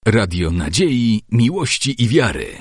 Radio Nadziei, Miłości i Wiary.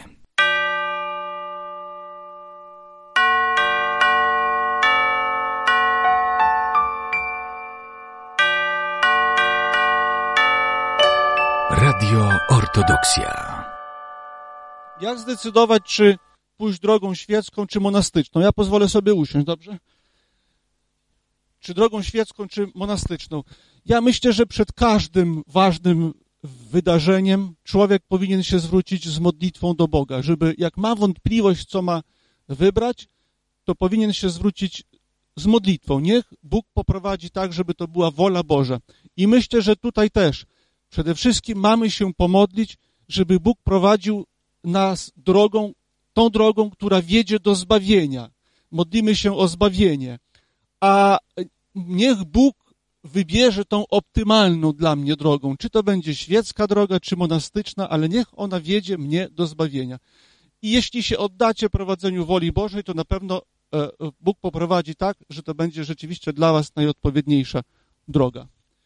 Radio Ortodoksja. Jak zdecydować, czy pójść drogą świecką, czy monastyczną? Ja pozwolę sobie usiąść, dobrze? Czy drogą świecką, czy monastyczną? Ja myślę, że przed każdym ważnym wydarzeniem człowiek powinien się zwrócić z modlitwą do Boga, żeby jak ma wątpliwość, co ma wybrać, to powinien się zwrócić z modlitwą. Niech Bóg poprowadzi tak, żeby to była wola Boża. I myślę, że tutaj też przede wszystkim mamy się pomodlić, żeby Bóg prowadził nas tą drogą, która wiedzie do zbawienia. Modlimy się o zbawienie. A niech Bóg wybierze tą optymalną dla mnie drogą. Czy to będzie świecka droga, czy monastyczna, ale niech ona wiedzie mnie do zbawienia. I jeśli się oddacie prowadzeniu woli Bożej, to na pewno Bóg poprowadzi tak, że to będzie rzeczywiście dla was najodpowiedniejsza droga.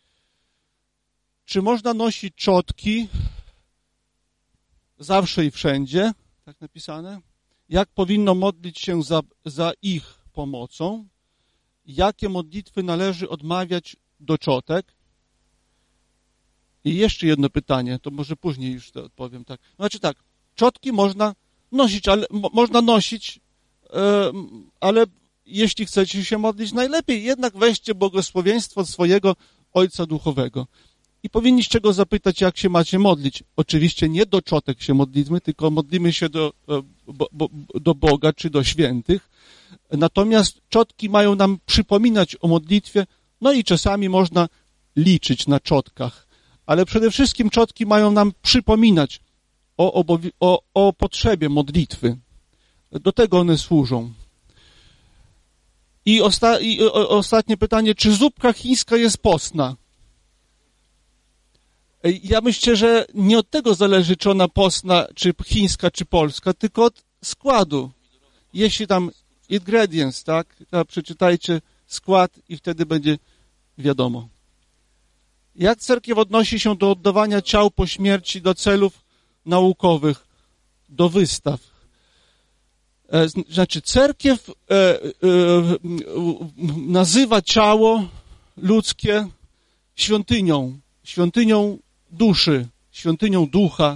Czy można nosić czotki zawsze i wszędzie? Tak napisane. Jak powinno modlić się za ich pomocą? Jakie modlitwy należy odmawiać do czotek? I jeszcze jedno pytanie, to może później już to odpowiem. Tak. Znaczy tak, czotki można nosić, ale jeśli chcecie się modlić, najlepiej jednak weźcie błogosławieństwo swojego Ojca Duchowego. I powinniście go zapytać, jak się macie modlić. Oczywiście nie do czotek się modlimy, tylko modlimy się do Boga czy do świętych. Natomiast czotki mają nam przypominać o modlitwie, no i czasami można liczyć na czotkach. Ale przede wszystkim czotki mają nam przypominać o potrzebie modlitwy. Do tego one służą. I ostatnie pytanie, czy zupka chińska jest postna? Ja myślę, że nie od tego zależy, czy ona postna, czy chińska, czy polska, tylko od składu. Jeśli tam ingredients, tak, to przeczytajcie skład i wtedy będzie wiadomo. Jak cerkiew odnosi się do oddawania ciał po śmierci do celów naukowych, do wystaw? Znaczy, cerkiew nazywa ciało ludzkie świątynią duszy, świątynią ducha.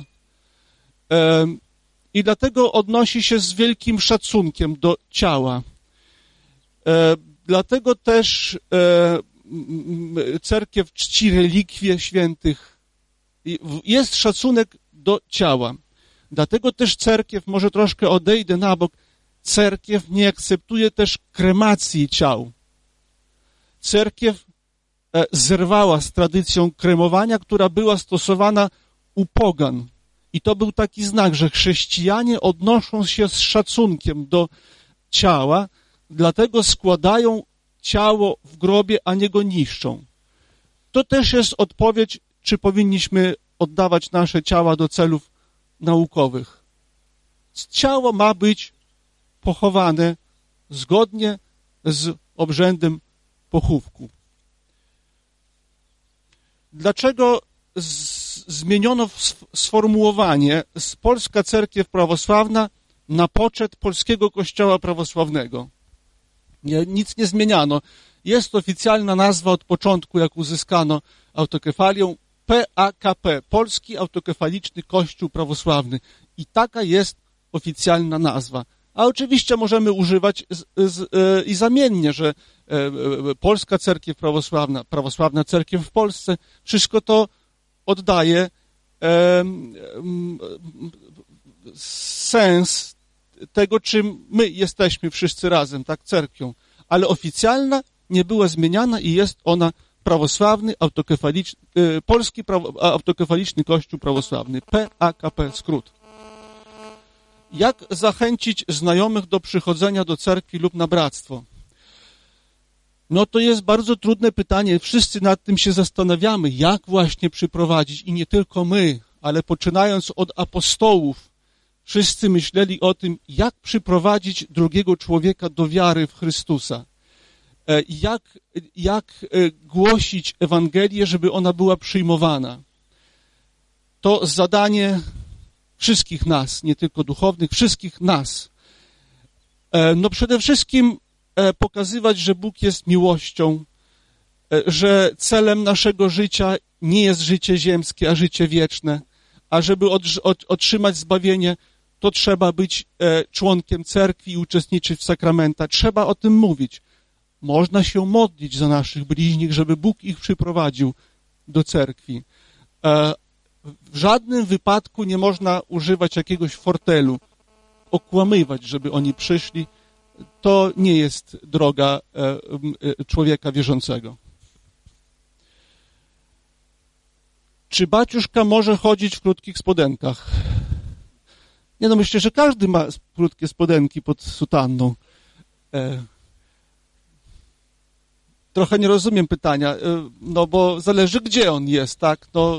I dlatego odnosi się z wielkim szacunkiem do ciała. Dlatego też cerkiew czci relikwie świętych. Jest szacunek do ciała. Dlatego też cerkiew, może troszkę odejdę na bok, cerkiew nie akceptuje też kremacji ciał. Cerkiew zerwała z tradycją kremowania, która była stosowana u pogan. I to był taki znak, że chrześcijanie odnoszą się z szacunkiem do ciała, dlatego składają ciało w grobie, a nie go niszczą. To też jest odpowiedź, czy powinniśmy oddawać nasze ciała do celów naukowych. Ciało ma być pochowane zgodnie z obrzędem pochówku. Dlaczego zmieniono sformułowanie z Polska Cerkiew Prawosławna na poczet Polskiego Kościoła Prawosławnego? Nic nie zmieniano. Jest oficjalna nazwa od początku, jak uzyskano autokefalią, PAKP, Polski Autokefaliczny Kościół Prawosławny. I taka jest oficjalna nazwa. A oczywiście możemy używać i zamiennie, że Polska Cerkiew Prawosławna, Prawosławna Cerkiew w Polsce, wszystko to oddaje sens tego, czym my jesteśmy wszyscy razem, tak, cerkwią. Ale oficjalna nie była zmieniana i jest ona prawosławny, Polski Autokefaliczny Kościół Prawosławny, PAKP skrót. Jak zachęcić znajomych do przychodzenia do cerkwi lub na bractwo? No to jest bardzo trudne pytanie. Wszyscy nad tym się zastanawiamy, jak właśnie przyprowadzić. I nie tylko my, ale poczynając od apostołów, wszyscy myśleli o tym, jak przyprowadzić drugiego człowieka do wiary w Chrystusa. Jak głosić Ewangelię, żeby ona była przyjmowana. to zadanie wszystkich nas, nie tylko duchownych, wszystkich nas. No przede wszystkim pokazywać, że Bóg jest miłością, że celem naszego życia nie jest życie ziemskie, a życie wieczne, a żeby otrzymać zbawienie, to trzeba być członkiem cerkwi i uczestniczyć w sakramentach. Trzeba o tym mówić. Można się modlić za naszych bliźnich, żeby Bóg ich przyprowadził do cerkwi. W żadnym wypadku nie można używać jakiegoś fortelu, okłamywać, żeby oni przyszli. To nie jest droga człowieka wierzącego. Czy baciuszka może chodzić w krótkich spodenkach? Nie no, myślę, że każdy ma krótkie spodenki pod sutanną. Trochę nie rozumiem pytania, no bo zależy, gdzie on jest, tak? No,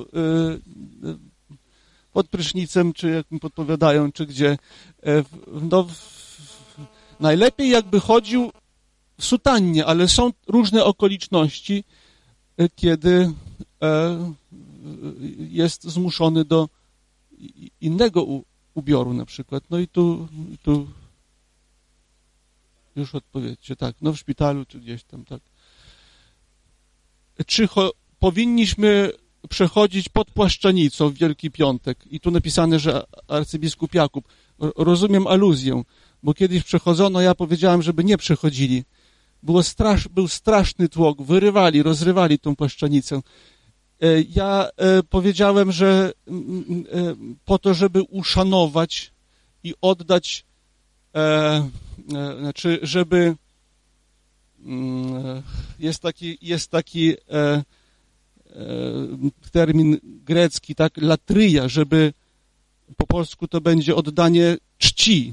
pod prysznicem, czy jak mi podpowiadają, czy gdzie. No, najlepiej jakby chodził w sutannie, ale są różne okoliczności, kiedy jest zmuszony do innego ubioru na przykład. No i tu już odpowiedzcie, tak, no w szpitalu, czy gdzieś tam, tak. Czy powinniśmy przechodzić pod płaszczanicą w Wielki Piątek? I tu napisane, że arcybiskup Jakub. Rozumiem aluzję, bo kiedyś przechodzono, ja powiedziałem, żeby nie przechodzili. Był straszny tłok, rozrywali tą płaszczanicę. Ja powiedziałem, że po to, żeby uszanować i oddać, znaczy, żeby jest taki termin grecki, tak, latryja, żeby po polsku to będzie oddanie czci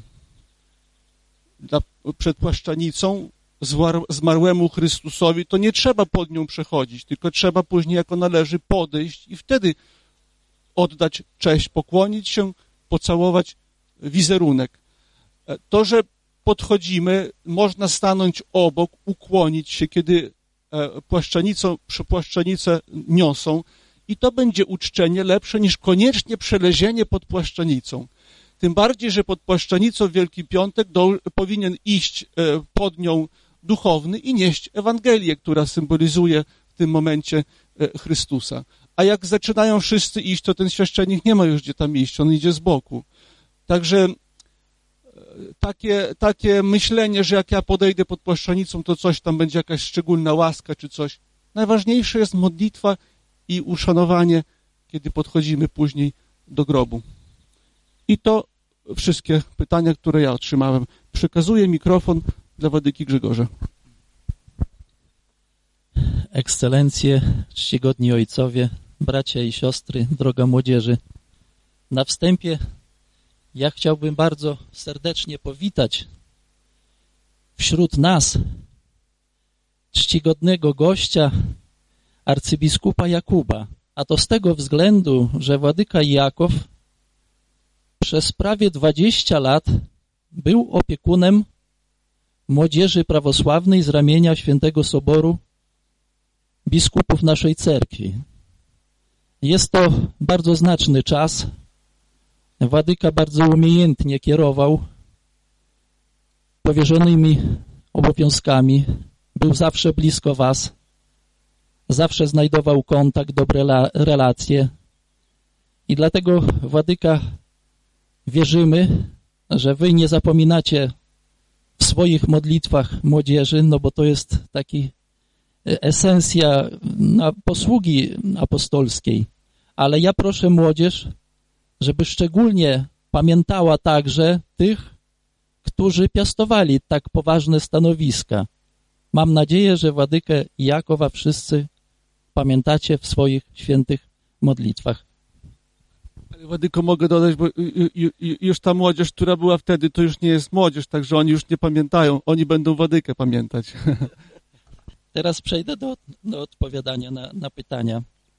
przed płaszczanicą zmarłemu Chrystusowi, to nie trzeba pod nią przechodzić, tylko trzeba później, jako należy, podejść i wtedy oddać cześć, pokłonić się, pocałować wizerunek. To, że podchodzimy, można stanąć obok, ukłonić się, kiedy płaszczanicę niosą i to będzie uczczenie lepsze niż koniecznie przelezienie pod płaszczanicą. Tym bardziej, że pod płaszczanicą w Wielki Piątek powinien iść pod nią duchowny i nieść Ewangelię, która symbolizuje w tym momencie Chrystusa. A jak zaczynają wszyscy iść, to ten świeszczenik nie ma już gdzie tam iść, on idzie z boku. Także takie myślenie, że jak ja podejdę pod płaszczanicą, to coś tam będzie jakaś szczególna łaska czy coś. Najważniejsze jest modlitwa i uszanowanie, kiedy podchodzimy później do grobu. I to wszystkie pytania, które ja otrzymałem. Przekazuję mikrofon dla Władyki Grzegorza. Ekscelencje, czcigodni ojcowie, bracia i siostry, droga młodzieży. Na wstępie ja chciałbym bardzo serdecznie powitać wśród nas czcigodnego gościa, arcybiskupa Jakuba. A to z tego względu, że Władyka Jakub przez prawie 20 lat był opiekunem młodzieży prawosławnej z ramienia Świętego Soboru biskupów naszej cerkwi. Jest to bardzo znaczny czas. Władyka bardzo umiejętnie kierował powierzonymi obowiązkami. Był zawsze blisko was. Zawsze znajdował kontakt, dobre relacje. I dlatego, Władyka, wierzymy, że wy nie zapominacie w swoich modlitwach młodzieży, no bo to jest taki esencja posługi apostolskiej. Ale ja proszę młodzież, żeby szczególnie pamiętała także tych, którzy piastowali tak poważne stanowiska. Mam nadzieję, że Władykę Jakowa wszyscy pamiętacie w swoich świętych modlitwach. Władyko, mogę dodać, bo już ta młodzież, która była wtedy, to już nie jest młodzież, także oni już nie pamiętają. Oni będą Władykę pamiętać. Teraz przejdę do odpowiadania на pytania.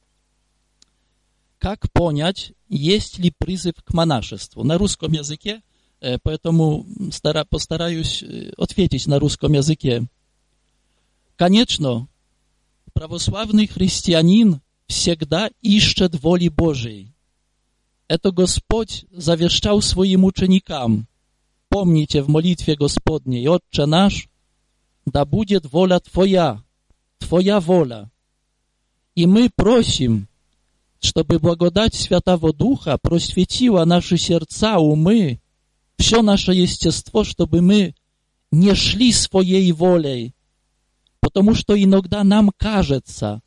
Как понять, есть ли призыв к монашеству? На русском языке, поэтому постараюсь ответить на русском языке. Конечно, православный христианин всегда ищет воли Божией. Это Господь завещал своим ученикам. Помните в молитве Господней: «Отче наш, да будет воля Твоя, Твоя воля». И мы просим, чтобы благодать Святого Духа просветила наши сердца, умы, все наше естество, чтобы мы не шли своей волей. Потому что иногда нам кажется,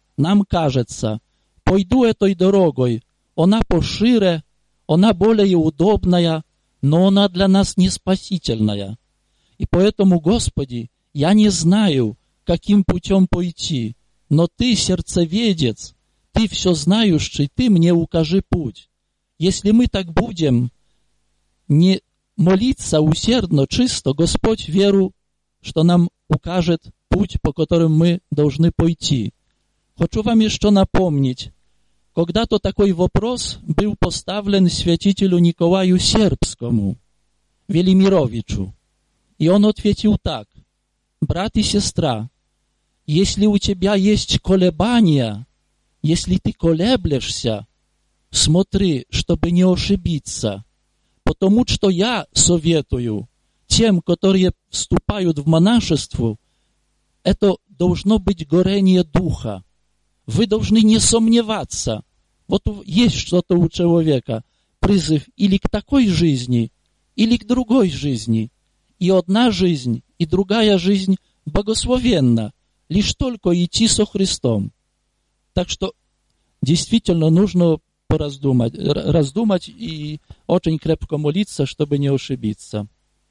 пойду этой дорогой, она пошире, она более удобная, но она для нас не спасительная. И поэтому, Господи, я не знаю, каким путем пойти, но Ты сердцеведец, Ты все знающий, Ты мне укажи путь. Если мы так будем не молиться усердно, чисто, Господь веру, что нам укажет путь, по которому мы должны пойти. Хочу вам еще напомнить, когда-то такой вопрос был поставлен святителю Николаю Сербскому, Велимировичу. И он ответил так: брат и сестра, если у тебя есть колебания, если ты колеблешься, смотри, чтобы не ошибиться. Потому что я советую тем, которые вступают в монашество, это должно быть горение духа. Вы должны не сомневаться. Вот есть что-то у человека, призыв или к такой жизни, или к другой жизни. И одна жизнь, и другая жизнь благословенна, лишь только идти со Христом. Так что действительно нужно раздумать и очень крепко молиться, чтобы не ошибиться.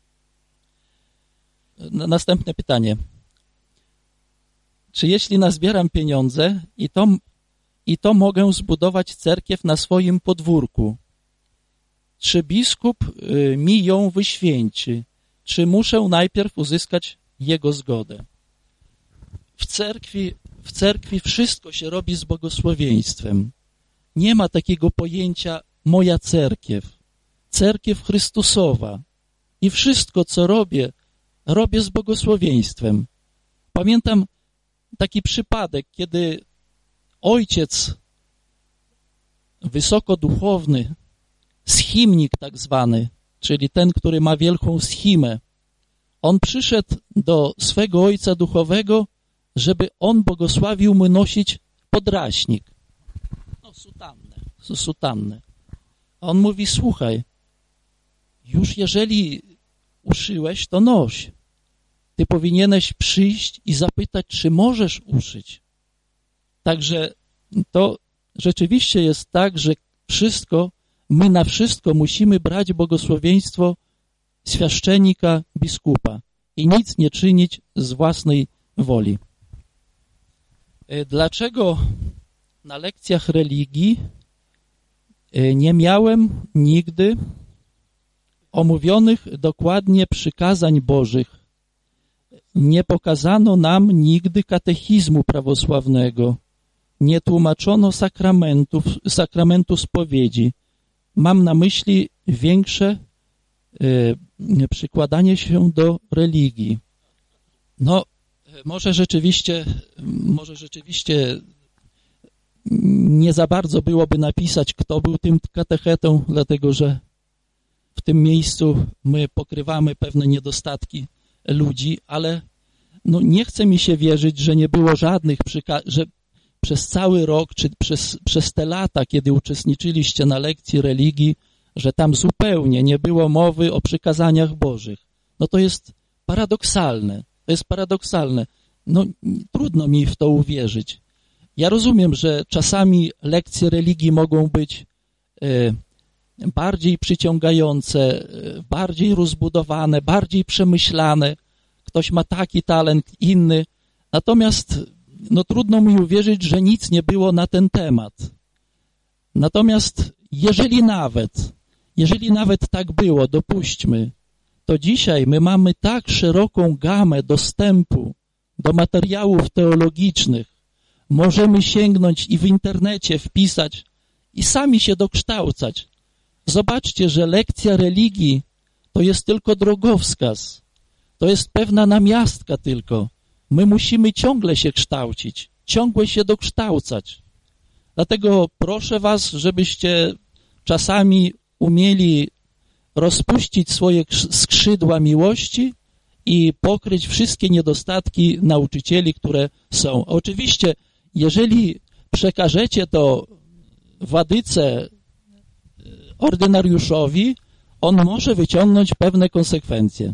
Następne pytanie. Czy jeśli nazbieram pieniądze i to mogę zbudować cerkiew na swoim podwórku, czy biskup mi ją wyświęci, czy muszę najpierw uzyskać jego zgodę? W cerkwi wszystko się robi z błogosławieństwem. Nie ma takiego pojęcia moja cerkiew, cerkiew Chrystusowa. I wszystko, co robię z błogosławieństwem. Pamiętam taki przypadek, kiedy ojciec wysokoduchowny, schimnik tak zwany, czyli ten, który ma wielką schimę, on przyszedł do swego ojca duchowego, żeby on błogosławił mu nosić podraśnik. No, sutannę. A on mówi: słuchaj, już jeżeli uszyłeś, to noś. Ty powinieneś przyjść i zapytać, czy możesz uszyć. Także to rzeczywiście jest tak, że my na wszystko musimy brać błogosławieństwo świaszczenika, biskupa i nic nie czynić z własnej woli. Dlaczego na lekcjach religii nie miałem nigdy omówionych dokładnie przykazań Bożych? Nie pokazano nam nigdy katechizmu prawosławnego, nie tłumaczono sakramentu spowiedzi. Mam na myśli większe przykładanie się do religii. No, może rzeczywiście nie za bardzo byłoby napisać, kto był tym katechetą, dlatego że w tym miejscu my pokrywamy pewne niedostatki ludzi, ale no nie chce mi się wierzyć, że nie było żadnych że przez cały rok, czy przez te lata, kiedy uczestniczyliście na lekcji religii, że tam zupełnie nie było mowy o przykazaniach Bożych. No to jest paradoksalne. No trudno mi w to uwierzyć. Ja rozumiem, że czasami lekcje religii mogą być bardziej przyciągające, bardziej rozbudowane, bardziej przemyślane. Ktoś ma taki talent, inny. Natomiast no trudno mi uwierzyć, że nic nie było na ten temat. Natomiast jeżeli nawet tak było, dopuśćmy, to dzisiaj my mamy tak szeroką gamę dostępu do materiałów teologicznych. Możemy sięgnąć i w internecie wpisać i sami się dokształcać. Zobaczcie, że lekcja religii to jest tylko drogowskaz. To jest pewna namiastka tylko. My musimy ciągle się kształcić, ciągle się dokształcać. Dlatego proszę was, żebyście czasami umieli rozpuścić swoje skrzydła miłości i pokryć wszystkie niedostatki nauczycieli, które są. Oczywiście, jeżeli przekażecie to Władyce ordynariuszowi, on może wyciągnąć pewne konsekwencje.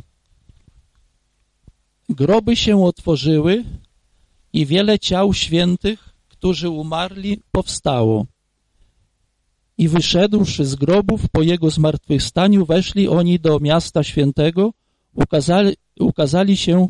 Groby się otworzyły i wiele ciał świętych, którzy umarli, powstało. I wyszedłszy z grobów po jego zmartwychwstaniu, weszli oni do miasta świętego, ukazali się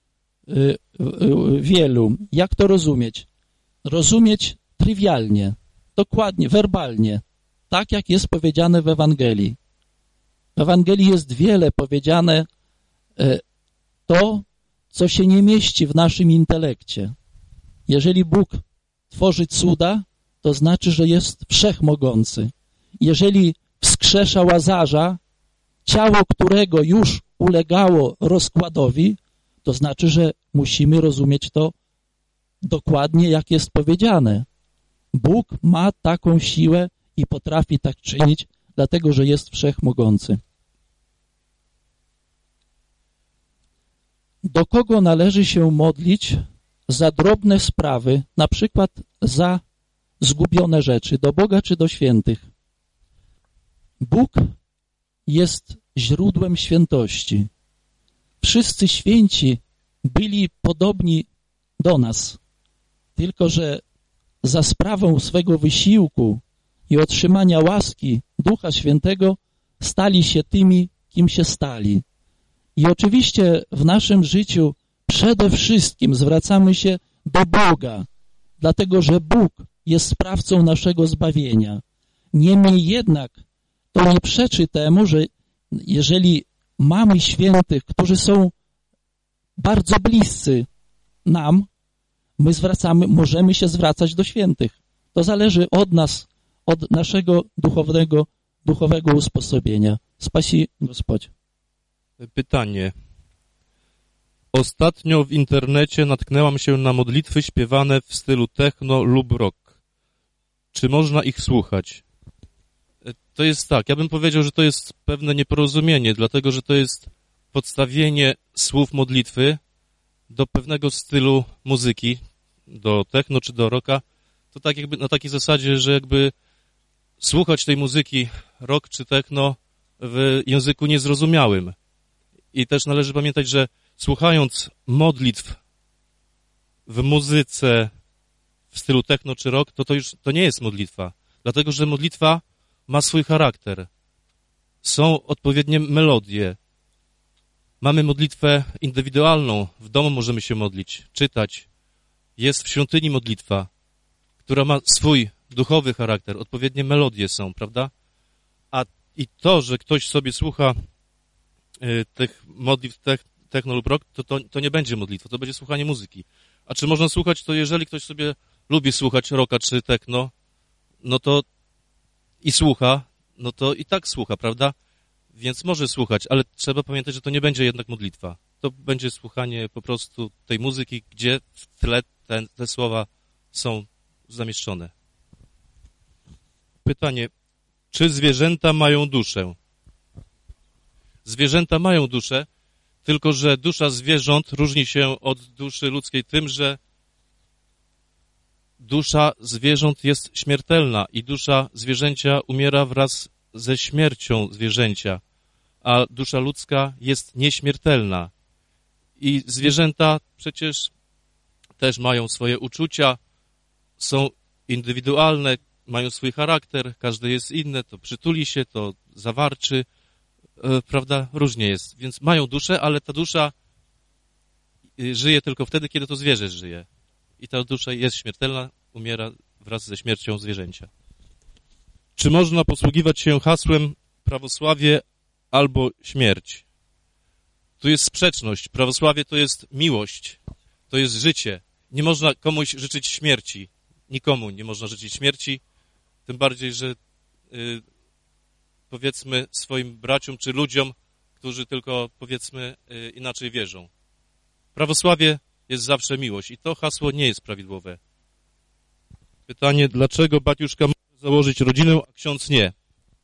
wielu. Jak to rozumieć? Rozumieć trywialnie, dokładnie, werbalnie, tak jak jest powiedziane w Ewangelii. W Ewangelii jest wiele powiedziane to, co się nie mieści w naszym intelekcie. Jeżeli Bóg tworzy cuda, to znaczy, że jest wszechmogący. Jeżeli wskrzesza Łazarza, ciało którego już ulegało rozkładowi, to znaczy, że musimy rozumieć to dokładnie, jak jest powiedziane. Bóg ma taką siłę i potrafi tak czynić, dlatego, że jest wszechmogący. Do kogo należy się modlić za drobne sprawy, na przykład za zgubione rzeczy, do Boga czy do świętych? Bóg jest źródłem świętości. Wszyscy święci byli podobni do nas, tylko że za sprawą swego wysiłku i otrzymania łaski Ducha Świętego stali się tymi, kim się stali. I oczywiście w naszym życiu przede wszystkim zwracamy się do Boga, dlatego że Bóg jest sprawcą naszego zbawienia. Niemniej jednak to nie przeczy temu, że jeżeli mamy świętych, którzy są bardzo bliscy nam, my możemy się zwracać do świętych. To zależy od nas, od naszego duchowego usposobienia. Spasi Gospodź. Pytanie. Ostatnio w internecie natknęłam się na modlitwy śpiewane w stylu techno lub rock. Czy można ich słuchać? To jest tak, ja bym powiedział, że to jest pewne nieporozumienie, dlatego że to jest podstawienie słów modlitwy do pewnego stylu muzyki, do techno czy do rocka. To tak jakby na takiej zasadzie, że jakby słuchać tej muzyki rock czy techno w języku niezrozumiałym. I też należy pamiętać, że słuchając modlitw w muzyce w stylu techno czy rock, to nie jest modlitwa. Dlatego, że modlitwa ma swój charakter. Są odpowiednie melodie. Mamy modlitwę indywidualną. W domu możemy się modlić, czytać. Jest w świątyni modlitwa, która ma swój duchowy charakter. Odpowiednie melodie są, prawda? I to, że ktoś sobie słucha tych modlitw techno lub rock, to nie będzie modlitwa, to będzie słuchanie muzyki. A czy można słuchać, to jeżeli ktoś sobie lubi słuchać rocka czy techno, no to i słucha, no to i tak słucha, prawda? Więc może słuchać, ale trzeba pamiętać, że to nie będzie jednak modlitwa. To będzie słuchanie po prostu tej muzyki, gdzie w tle te słowa są zamieszczone. Pytanie, czy zwierzęta mają duszę? Zwierzęta mają duszę, tylko że dusza zwierząt różni się od duszy ludzkiej tym, że dusza zwierząt jest śmiertelna i dusza zwierzęcia umiera wraz ze śmiercią zwierzęcia, a dusza ludzka jest nieśmiertelna. I zwierzęta przecież też mają swoje uczucia, są indywidualne, mają swój charakter, każde jest inne, to przytuli się, to zawarczy, prawda, różnie jest. Więc mają duszę, ale ta dusza żyje tylko wtedy, kiedy to zwierzę żyje. I ta dusza jest śmiertelna, umiera wraz ze śmiercią zwierzęcia. Czy można posługiwać się hasłem prawosławie albo śmierć? Tu jest sprzeczność. Prawosławie to jest miłość, to jest życie. Nie można komuś życzyć śmierci. Nikomu nie można życzyć śmierci, tym bardziej, że powiedzmy swoim braciom czy ludziom, którzy tylko powiedzmy inaczej wierzą. Prawosławie jest zawsze miłość i to hasło nie jest prawidłowe. Pytanie, dlaczego baciuszka może założyć rodzinę, a ksiądz nie?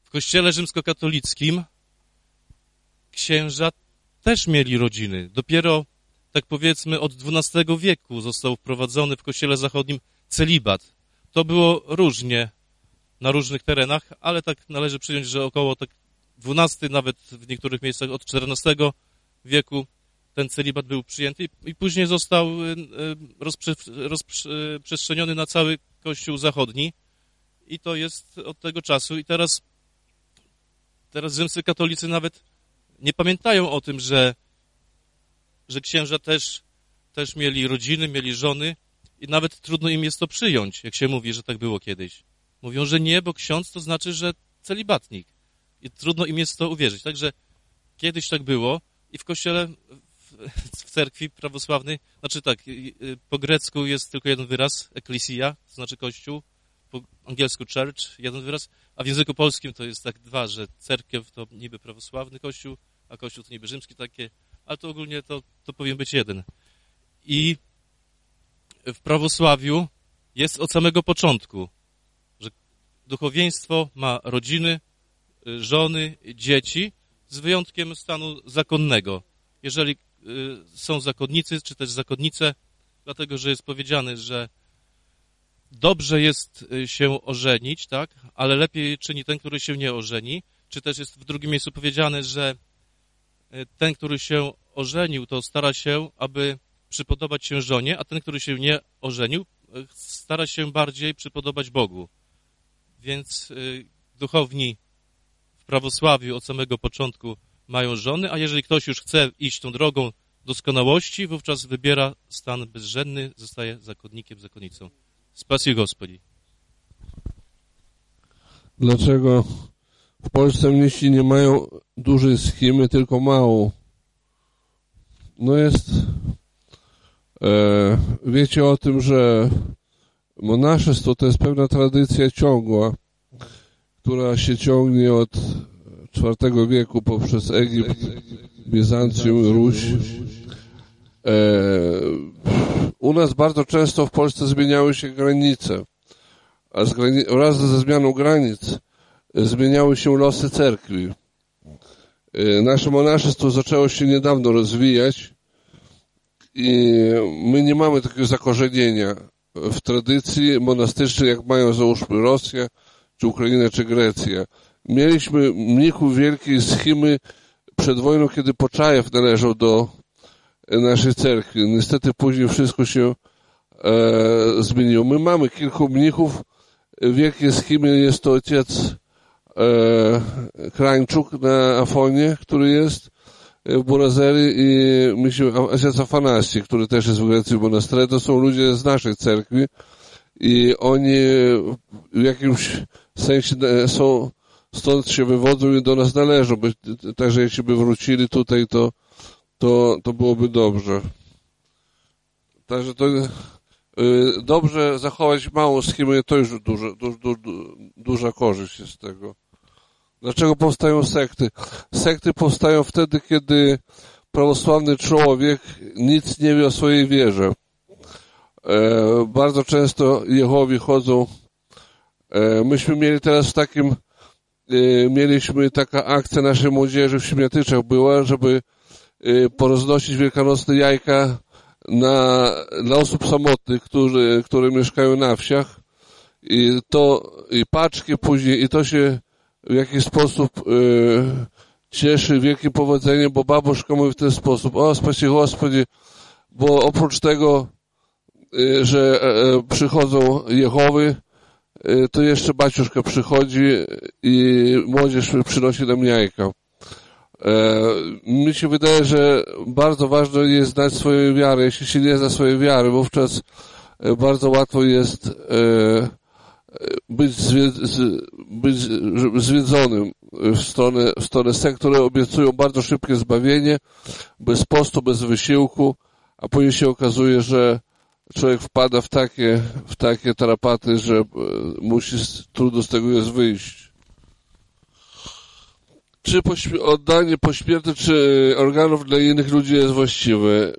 w kościele rzymskokatolickim księża też mieli rodziny. Dopiero, tak powiedzmy, od XII wieku został wprowadzony w kościele zachodnim celibat. To było różnie na różnych terenach, ale tak należy przyjąć, że około tak XII, nawet w niektórych miejscach od XIV wieku ten celibat był przyjęty i później został rozprzestrzeniony na cały Kościół zachodni i to jest od tego czasu. I teraz rzymscy katolicy nawet nie pamiętają o tym, że księża też mieli rodziny, mieli żony i nawet trudno im jest to przyjąć, jak się mówi, że tak było kiedyś. Mówią, że nie, bo ksiądz to znaczy, że celibatnik. I trudno im jest to uwierzyć. Także kiedyś tak było i w kościele, w cerkwi prawosławnej, znaczy tak, po grecku jest tylko jeden wyraz, eklezja, to znaczy kościół, po angielsku church, jeden wyraz, a w języku polskim to jest tak dwa, że cerkiew to niby prawosławny kościół, a kościół to niby rzymski takie, ale to ogólnie to powinien być jeden. I w prawosławiu jest od samego początku, że duchowieństwo ma rodziny, żony, dzieci, z wyjątkiem stanu zakonnego. Jeżeli są zakonnicy, czy też zakonnice, dlatego, że jest powiedziane, że dobrze jest się ożenić, tak, ale lepiej czyni ten, który się nie ożeni, czy też jest w drugim miejscu powiedziane, że ten, który się ożenił, to stara się, aby przypodobać się żonie, a ten, który się nie ożenił, stara się bardziej przypodobać Bogu. Więc duchowni w prawosławiu od samego początku mają żony, a jeżeli ktoś już chce iść tą drogą doskonałości, wówczas wybiera stan bezżenny, zostaje zakonnikiem, zakonnicą. Spasi Gospodzi. Dlaczego w Polsce mnisi nie mają dużej schimy, tylko małą? No jest... wiecie o tym, że monaszyństwo to jest pewna tradycja ciągła, która się ciągnie od IV wieku poprzez Egipt, Bizancjum, Ruś. U nas bardzo często w Polsce zmieniały się granice, a wraz ze zmianą granic zmieniały się losy cerkwi. Nasze monaszyństwo zaczęło się niedawno rozwijać i my nie mamy takiego zakorzenienia w tradycji monastycznej, jak mają załóżmy Rosja, czy Ukraina, czy Grecja. Mieliśmy mnichów wielkiej schimy przed wojną, kiedy Poczajew należał do naszej cerkwi. Niestety później wszystko się zmieniło. My mamy kilku mnichów wielkiej schimy. Jest to ojciec Krańczuk na Afonie, który jest w Burazerii i ojciec Afanasji, który też jest w Grecji w Monastrze. To są ludzie z naszej cerkwi i oni w jakimś sensie są, stąd się wywodzą i do nas należą. Także jeśli by wrócili tutaj, to byłoby dobrze. Także to dobrze zachować małą schimę, to już duża korzyść jest z tego. Dlaczego powstają sekty? Sekty powstają wtedy, kiedy prawosławny człowiek nic nie wie o swojej wierze. Bardzo często Jehowi chodzą. Myśmy mieli teraz mieliśmy taka akcja naszej młodzieży w Siemiatyczach była, żeby poroznosić wielkanocne jajka dla osób samotnych, które mieszkają na wsiach i paczki później i to się w jakiś sposób cieszy wielkim powodzeniem, bo babuszka mówi w ten sposób: o, spasi Gospodzie, bo oprócz tego, że przychodzą Jehowy, to jeszcze baciuszka przychodzi i młodzież przynosi nam jajka. Mi się wydaje, że bardzo ważne jest znać swoją wiarę. Jeśli się nie zna swojej wiary, wówczas bardzo łatwo jest być zwiedzonym w stronę sekt, które obiecują bardzo szybkie zbawienie, bez postu, bez wysiłku, a później się okazuje, że człowiek wpada w takie tarapaty, że trudno z tego jest wyjść. Czy oddanie pośmiertne, czy organów dla innych ludzi jest właściwe?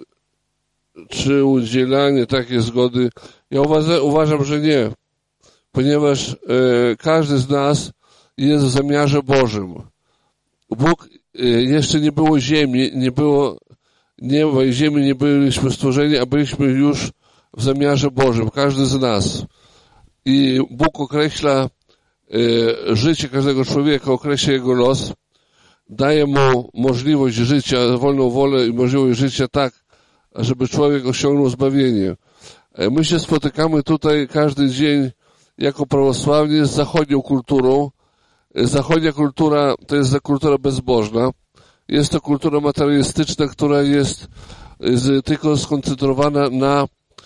Czy udzielanie takiej zgody? Ja uważam, że nie. ponieważ każdy z nas jest w zamiarze Bożym. Bóg, jeszcze nie było ziemi, nie było nieba i ziemi, nie byliśmy stworzeni, a byliśmy już w zamiarze Bożym, każdy z nas. I Bóg określa życie każdego człowieka, określa jego los, daje mu możliwość życia, wolną wolę i możliwość życia tak, żeby człowiek osiągnął zbawienie. My się spotykamy tutaj każdy dzień jako prawosławni z zachodnią kulturą. Zachodnia kultura to jest kultura bezbożna. Jest to kultura materialistyczna, która jest tylko skoncentrowana na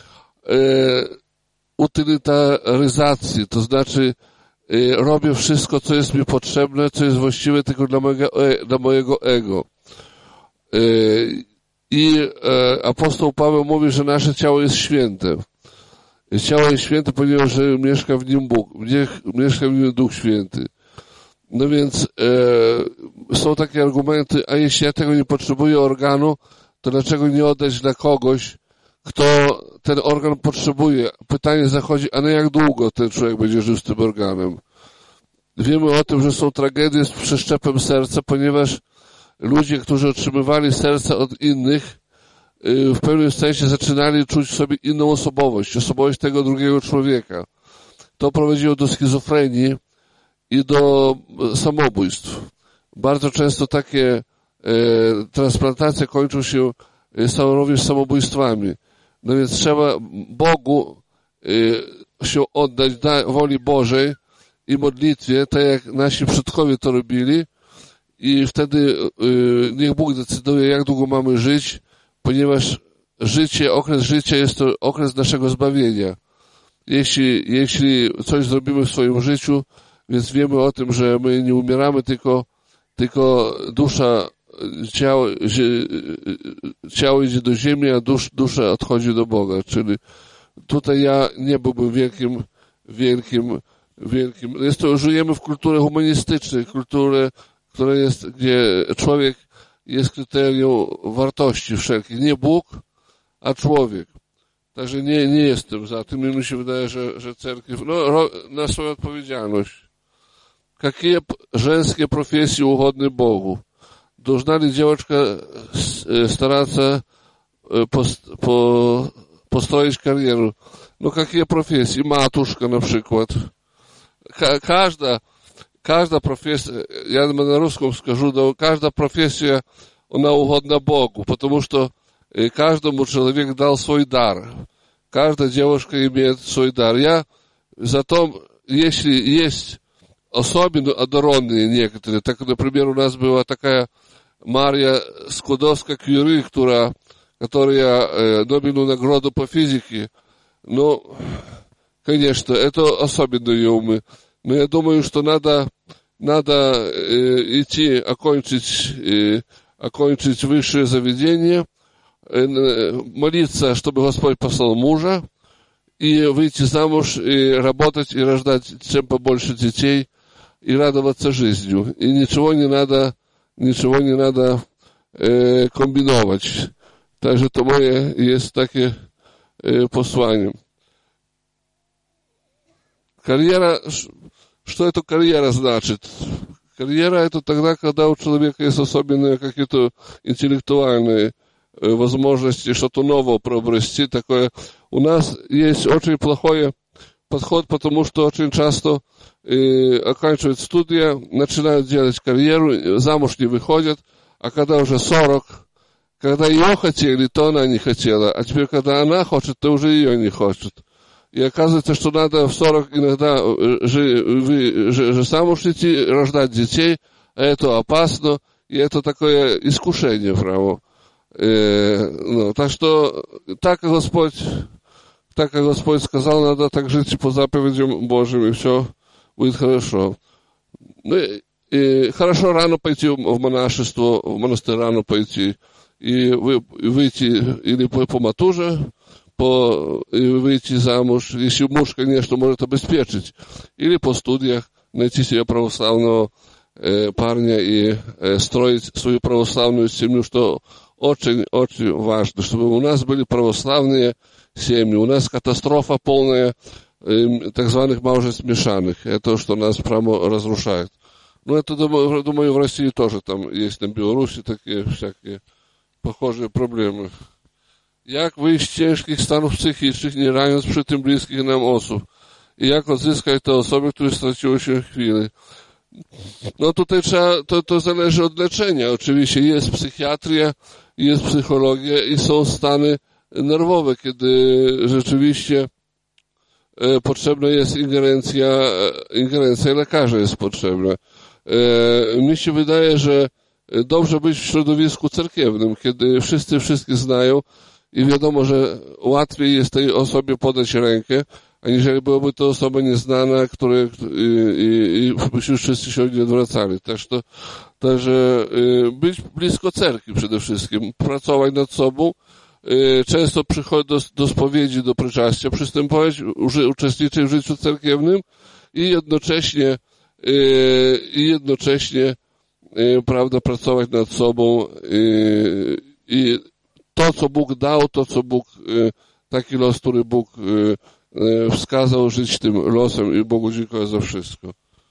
utylitaryzacji, to znaczy robię wszystko, co jest mi potrzebne, co jest właściwe tylko dla mojego ego. I apostoł Paweł mówi, że nasze ciało jest święte. Ciało jest święte, ponieważ mieszka w nim Bóg, mieszka w nim Duch Święty. No więc są takie argumenty, a jeśli ja tego nie potrzebuję organu, to dlaczego nie oddać dla kogoś, kto ten organ potrzebuje? Pytanie zachodzi, a na jak długo ten człowiek będzie żył z tym organem? Wiemy o tym, że są tragedie z przeszczepem serca, ponieważ ludzie, którzy otrzymywali serca od innych, w pewnym sensie zaczynali czuć w sobie inną osobowość tego drugiego człowieka. To prowadziło do schizofrenii i do samobójstw. Bardzo często takie transplantacje kończą się również samobójstwami. No więc trzeba Bogu się oddać woli Bożej i modlitwie, tak jak nasi przodkowie to robili, i wtedy niech Bóg decyduje, jak długo mamy żyć, ponieważ okres życia jest to okres naszego zbawienia. Jeśli coś zrobimy w swoim życiu, więc wiemy o tym, że my nie umieramy, tylko dusza, ciało idzie do ziemi, a dusza odchodzi do Boga. Czyli tutaj ja nie byłbym wielkim. Żyjemy w kulturze humanistycznej, gdzie człowiek jest kryterium wartości wszelkich. Nie Bóg, a człowiek. Także nie jestem za tym i mi się wydaje, że cerkiew na swoją odpowiedzialność. Какие женские профессии угодны Богу? Должна ли девочка стараться построить карьеру? Какие профессии? Матушка, на przykład. Każda профессия, я на русском скажу, каждая профессия, она угодна Богу, потому что каждому человеку дал свой дар. Каждая девушка имеет свой дар. Если есть особенно одаренные некоторые, так, например, у нас была такая Мария Складовская-Кюри, которая Нобелеву награду по физике, конечно, это особенные умы. Но я думаю, что надо идти окончить высшее заведение, молиться, чтобы Господь послал мужа, и выйти замуж, и работать, и рождать чем побольше детей, и радоваться жизнью. И ничего не надо комбиновать. Także to moje jest takie posłanie. Карьера, что это карьера значит? Карьера это тогда, когда у человека есть особенные какие-то интеллектуальные возможности, что-то новое приобрести. Такое. У нас есть очень плохой подход, потому что очень часто оканчивают студия, начинают делать карьеру, замуж не выходят, а когда уже 40, когда ее хотели, то она не хотела, а теперь, когда она хочет, то уже ее не хочет. И оказывается, что надо в 40 иногда же замуж идти, рождать детей, а это опасно, и это такое искушение, право. Так что, так как Господь сказал, надо так жить по заповедям Божьим, и все будет хорошо. И хорошо рано пойти в монашество, в монастырь рано пойти, и выйти или по матуже, и выйти замуж, если муж, конечно, может обеспечить, или по студиях найти себе православного парня и строить свою православную семью, что очень-очень важно, чтобы у нас были православные семьи. У нас катастрофа полная так званых мałżeństw mieszanych. Это что нас прямо разрушает. Ну, это, думаю, в России тоже там есть, на Беларуси такие всякие похожие проблemy. Jak wyjść z ciężkich stanów psychicznych, nie raniąc przy tym bliskich nam osób? I jak odzyskać te osoby, które straciły się w chwili? No tutaj to zależy od leczenia. Oczywiście jest psychiatria, jest psychologia i są stany nerwowe, kiedy rzeczywiście potrzebna jest ingerencja lekarza jest potrzebna. Mi się wydaje, że dobrze być w środowisku cerkiewnym, kiedy wszyscy wszystkich znają i wiadomo, że łatwiej jest tej osobie podać rękę, aniżeli byłaby to osoba nieznana, i wszyscy się od niej odwracali. Także być blisko cerkwi przede wszystkim, pracować nad sobą, często przychodzić do spowiedzi, do pryczastia, przystępować, uczestniczyć w życiu cerkiewnym i jednocześnie prawda, pracować nad sobą i to, co Bóg dał, taki los, który Bóg wskazał, żyć tym losem i Bogu dziękuję za wszystko.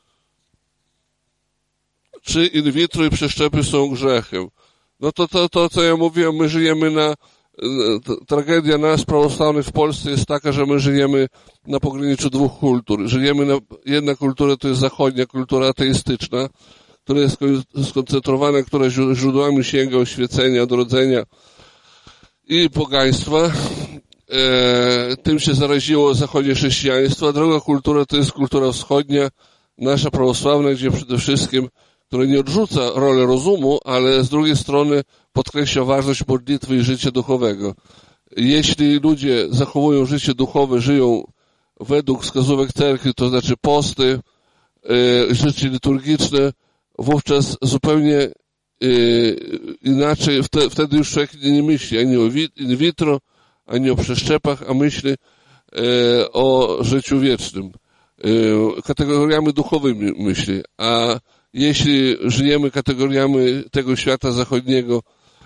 Czy in vitro i przeszczepy są grzechem? No to co ja mówiłem, my żyjemy tragedia nas, prawosławnych w Polsce jest taka, że my żyjemy na pograniczu dwóch kultur. Jedna kultura to jest zachodnia kultura ateistyczna, która jest skoncentrowana, która źródłami sięga oświecenia, odrodzenia i pogaństwa. Tym się zaraziło zachodnie chrześcijaństwo, a druga kultura to jest kultura wschodnia, nasza prawosławna, gdzie przede wszystkim, która nie odrzuca rolę rozumu, ale z drugiej strony podkreśla ważność modlitwy i życia duchowego. Jeśli ludzie zachowują życie duchowe, żyją według wskazówek cerkwi, to znaczy posty, życie liturgiczne, wówczas zupełnie inaczej, wtedy już człowiek nie myśli ani o in vitro, ani o przeszczepach, a myśli o życiu wiecznym. Kategoriami duchowymi myśli. A jeśli żyjemy kategoriami tego świata zachodniego,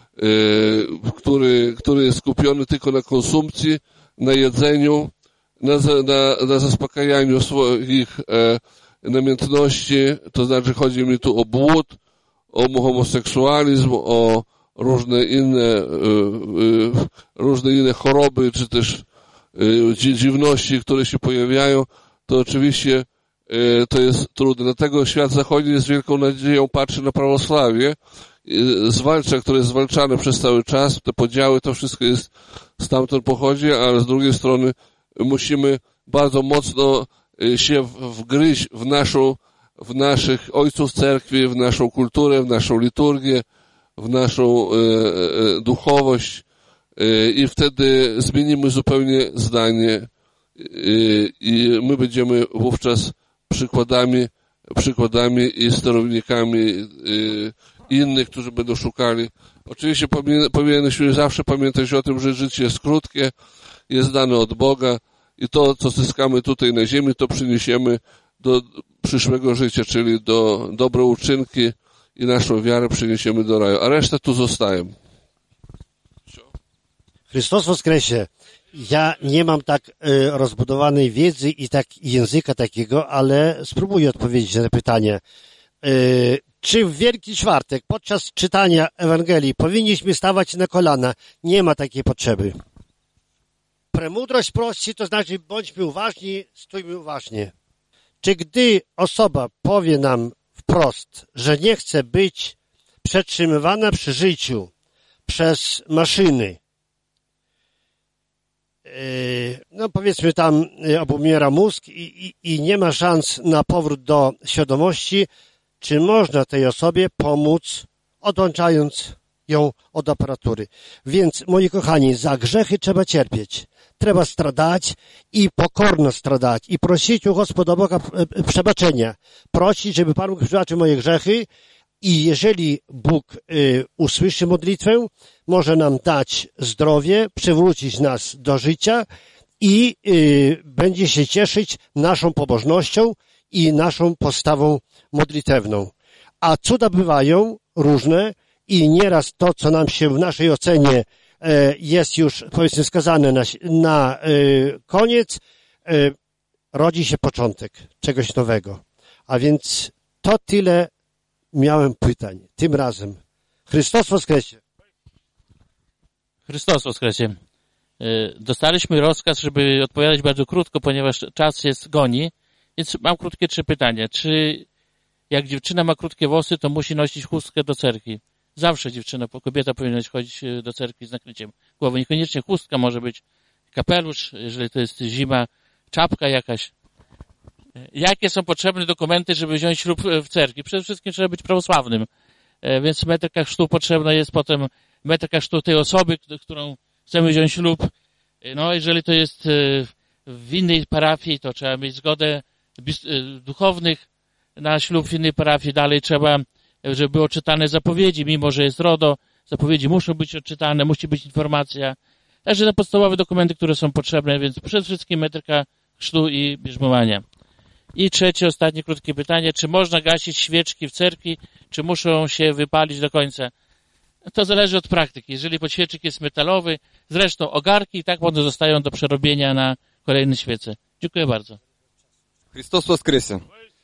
który jest skupiony tylko na konsumpcji, na jedzeniu, na zaspokajaniu swoich namiętności, to znaczy chodzi mi tu o błód, o homoseksualizm, o różne inne choroby, czy też dziwności, które się pojawiają, to oczywiście to jest trudne. Dlatego świat zachodni z wielką nadzieją patrzy na prawosławie, które jest zwalczane przez cały czas, te podziały, to wszystko jest stamtąd pochodzi, ale z drugiej strony musimy bardzo mocno się wgryźć w naszych ojców cerkwi, w naszą kulturę, w naszą liturgię, w naszą duchowość i wtedy zmienimy zupełnie zdanie i my będziemy wówczas przykładami i sterownikami innych, którzy będą szukali. Oczywiście powinniśmy zawsze pamiętać o tym, że życie jest krótkie, jest dane od Boga i to, co zyskamy tutaj na ziemi, to przyniesiemy do przyszłego życia, czyli do dobre uczynki i naszą wiarę przyniesiemy do raju, a reszta tu zostaje. Chrystus woskresie. Ja nie mam tak rozbudowanej wiedzy i tak języka takiego, ale spróbuję odpowiedzieć na to pytanie. Czy w Wielki Czwartek podczas czytania Ewangelii powinniśmy stawać na kolana? Nie ma takiej potrzeby. Premudrość prości, to znaczy bądźmy uważni, stójmy uważnie. Czy gdy osoba powie nam wprost, że nie chce być przetrzymywana przy życiu przez maszyny, no powiedzmy tam obumiera mózg i nie ma szans na powrót do świadomości, czy można tej osobie pomóc, odłączając ją od aparatury. Więc, moi kochani, za grzechy trzeba cierpieć. Trzeba stradać i pokorno stradać i prosić u Gospoda Boga przebaczenia. Prosić, żeby Pan Bóg przebaczył moje grzechy i jeżeli Bóg usłyszy modlitwę, może nam dać zdrowie, przywrócić nas do życia i będzie się cieszyć naszą pobożnością i naszą postawą modlitewną. A cuda bywają różne i nieraz to, co nam się w naszej ocenie jest już, powiedzmy, skazane na koniec, rodzi się początek czegoś nowego. A więc to tyle miałem pytań. Tym razem. Chrystus woskresie. Chrystus woskresie. Dostaliśmy rozkaz, żeby odpowiadać bardzo krótko, ponieważ czas jest goni, więc mam krótkie 3 pytania. Czy jak dziewczyna ma krótkie włosy, to musi nosić chustkę do cerkwi? Zawsze kobieta powinna chodzić do cerkwi z nakryciem głowy. Niekoniecznie chustka, może być kapelusz, jeżeli to jest zima, czapka jakaś. Jakie są potrzebne dokumenty, żeby wziąć ślub w cerkwi? Przede wszystkim trzeba być prawosławnym. Więc metrka chrztu potrzebna jest potem metrka chrztu tej osoby, którą chcemy wziąć ślub. No, jeżeli to jest w innej parafii, to trzeba mieć zgodę duchownych na ślub w innej parafii. Dalej trzeba, żeby były odczytane zapowiedzi, mimo że jest RODO. Zapowiedzi muszą być odczytane, musi być informacja. Także te podstawowe dokumenty, które są potrzebne, więc przede wszystkim metrka chrztu i bierzmowania. I trzecie, ostatnie krótkie pytanie. Czy można gasić świeczki w cerkwi, czy muszą się wypalić do końca? To zależy od praktyki. Jeżeli podświecznik jest metalowy, zresztą ogarki i tak one zostają do przerobienia na kolejne świece. Dziękuję bardzo. Chrystus воскресе.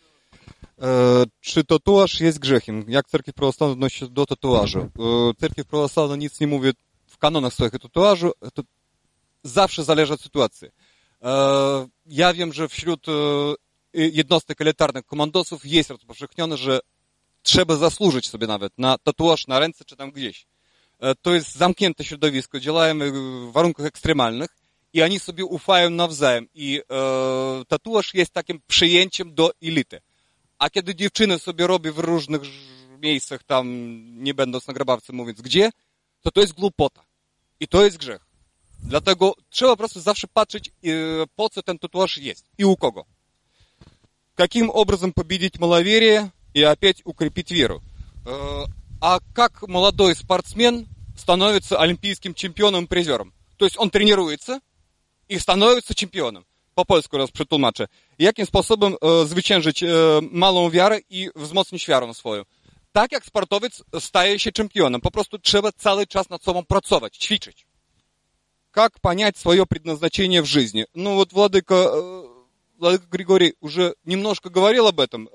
Czy tatuaż jest grzechem? Jak cerkiew prawosławna odnosi się do tatuażu? Cerkiew prawosławna nic nie mówi w kanonach swoich o tatuażu. To zawsze zależy od sytuacji. Ja wiem, że wśród jednostek elitarnych komandosów jest rozpowszechnione, że trzeba zasłużyć sobie nawet na tatuaż na ręce czy tam gdzieś. To jest zamknięte środowisko, działamy w warunkach ekstremalnych i oni sobie ufają nawzajem. I tatuaż jest takim przyjęciem do elity. A kiedy dziewczyny sobie robi w różnych miejscach, tam nie będąc na grabawce mówiąc gdzie, to jest głupota. I to jest grzech. Dlatego trzeba po prostu zawsze patrzeć, po co ten tatuaż есть и у кого. Каким образом победить маловерие и опять укрепить веру? А как молодой спортсмен становится олимпийским чемпионом и призером? То есть он тренируется и становится чемпионом. Po polsku raz przetłumaczę. Jakim sposobem zwyciężyć małą wiarę i wzmocnić wiarę swoją? Tak jak sportowiec staje się czempionem. Po prostu trzeba cały czas nad sobą pracować, ćwiczyć. Как понять свое предназначение в жизни? Ну вот Владыка Григорий уже немножко говорил об этом.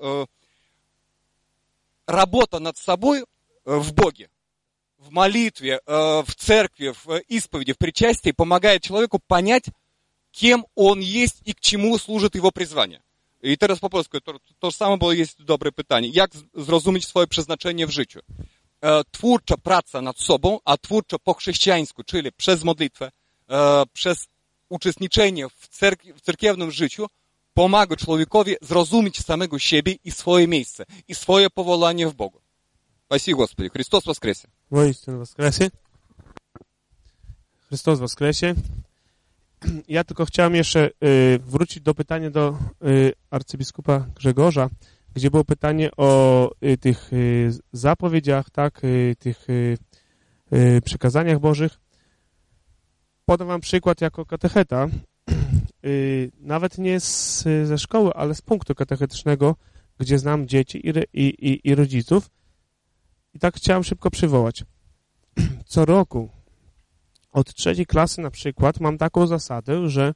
Работа над собой в Боге, в молитве, в церкви, в исповеди, в причастии помогает человеку понять, кем он есть и к чему служит его призвание. I teraz po polsku to samo, bo jest dobre pytanie. Jak zrozumieć swoje przeznaczenie w życiu? Twórcza praca nad sobą, a twórcza po chrześcijańsku, czyli przez modlitwę, przez uczestniczenie w cerkiewnym życiu, pomaga człowiekowi zrozumieć samego siebie i swoje miejsce, i swoje powołanie w Bogu. Спаси Господи. Христос воскресе. Воистину воскресе. Chrystus woskresie. Ja tylko chciałem jeszcze wrócić do pytania do arcybiskupa Grzegorza, gdzie było pytanie o tych zapowiedziach, tak, tych przykazaniach Bożych. Podam wam przykład jako katecheta, nawet nie ze szkoły, ale z punktu katechetycznego, gdzie znam dzieci i rodziców. I tak chciałem szybko przywołać. Co roku od 3. klasy na przykład mam taką zasadę, że